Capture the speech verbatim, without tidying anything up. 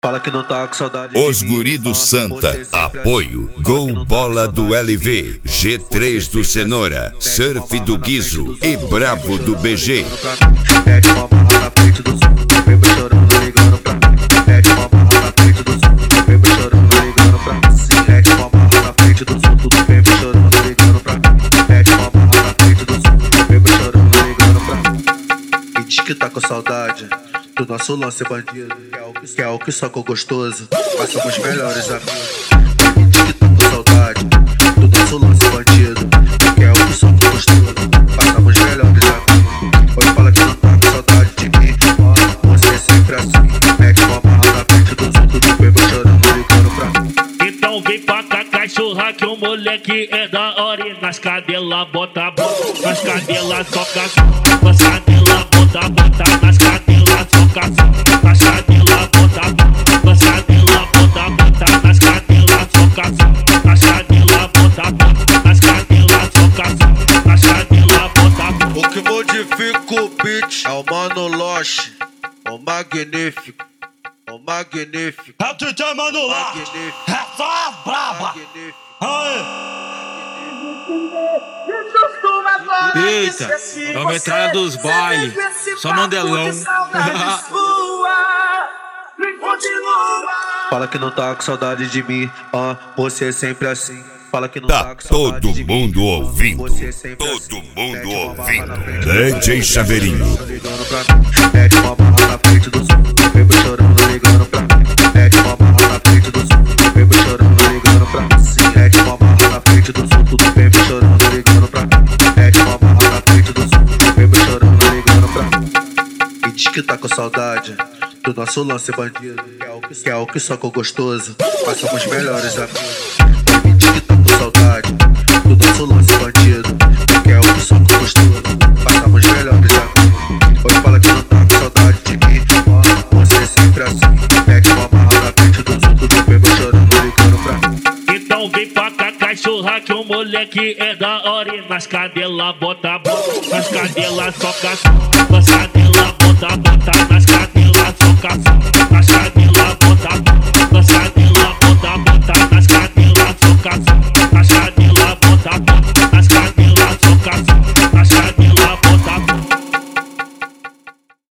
Fala que não tá com saudade. Os guri do Santa, apoio, Gol Bola do L V, G três do Cenoura, Surf do Guizo e Brabo do B G. Pede uma barra na frente do som, vem pra chorando, ligando pra mim. Pede uma barra na frente do som, vem pra chorando, ligando pra mim. Pede uma barra na frente do som, tudo vem pra chorando, ligando pra mim. Pede uma barra na frente do som, vem pra chorando, ligando pra mim. E diz que tá com saudade do nosso lance bandido, que é o que, que, é o que socou gostoso, mas somos melhores amigos. E diz que tá com saudade do nosso lance bandido, que é o que socou gostoso, mas somos melhores amigos. Hoje fala que não tá com saudade de mim, ó, você é sempre assim. Mete uma barra na frente do som, tudo bem, vou chorando, ligando pra mim. Então vem pra cá, cachorra, que o moleque é da hora. E nas cadelas bota a bota, nas cadelas soca som, nas cadelas bota a bota, nas cadelas soca som, nas cadelas bota a bota, nas cadelas bota a bota, nas cadelas soca som, nas cadelas bota a bota, nas cadelas soca som, nas cadelas bota a bota. O que modifica o beat é o Mano Loche, o magnífico, o magnífico. É o D J Mano Loche, é só as braba. Aê! Eita, é a metralha dos bailes, só Mandelão. Fala que não tá com saudade de mim, ó, você é sempre assim. Fala que não tá, Tá com saudade todo de mim, mundo ouvindo, você é sempre todo assim. mundo Mete uma barra ouvindo. na frente do D J som, Chaveirinho. ligando pra mim. Mete uma barra na frente do som, vem pra chorando, ligando pra mim. Mete uma barra na frente do som, vem pra chorando, ligando pra mim. Mete uma barra na frente do som, tudo bem, pra chorando, ligando pra mim. Mete uma barra na frente do som, vem pra chorando, ligando pra mim. E diz que tá com saudade do nosso lance bandido, que é o que, que, é o que socou gostoso, mas somos melhores amigos. E diz que tá com saudade do nosso lance bandido, que é o que socou gostoso, mas somos melhores amigos. Hoje fala que não tá com saudade de mim, ó, você é sempre assim. Mete uma barra na frente do som, tudo bem, vou chorando, ligando pra mim. Então vem pra cá, cachorra, que o moleque é da hora. E nas cadelas bota a bota, nas cadelas soca som, nas cadelas bota a bota, nas cadelas soca som, nas cadelas bota a bota, nas